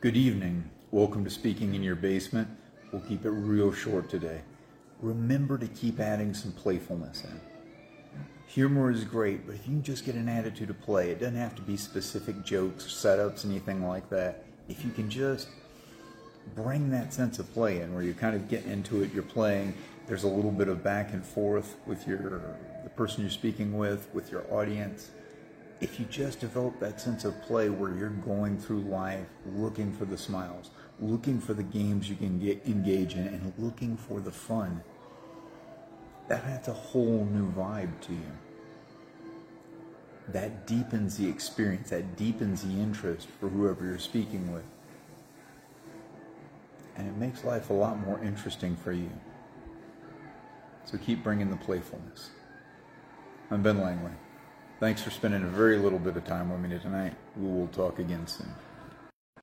Good evening. Welcome to Speaking in Your Basement. We'll keep it real short today. Remember to keep adding some playfulness in. Humor is great, but if you can just get an attitude of play, it doesn't have to be specific jokes, setups, anything like that. If you can just bring that sense of play in, where you kind of get into it, you're playing, there's a little bit of back and forth with the person you're speaking with your audience. If you just develop that sense of play where you're going through life looking for the smiles, looking for the games you can engage in, and looking for the fun, that adds a whole new vibe to you. That deepens the experience, that deepens the interest for whoever you're speaking with. And it makes life a lot more interesting for you. So keep bringing the playfulness. I'm Ben Langley. Thanks for spending a very little bit of time with me tonight. We will talk again soon.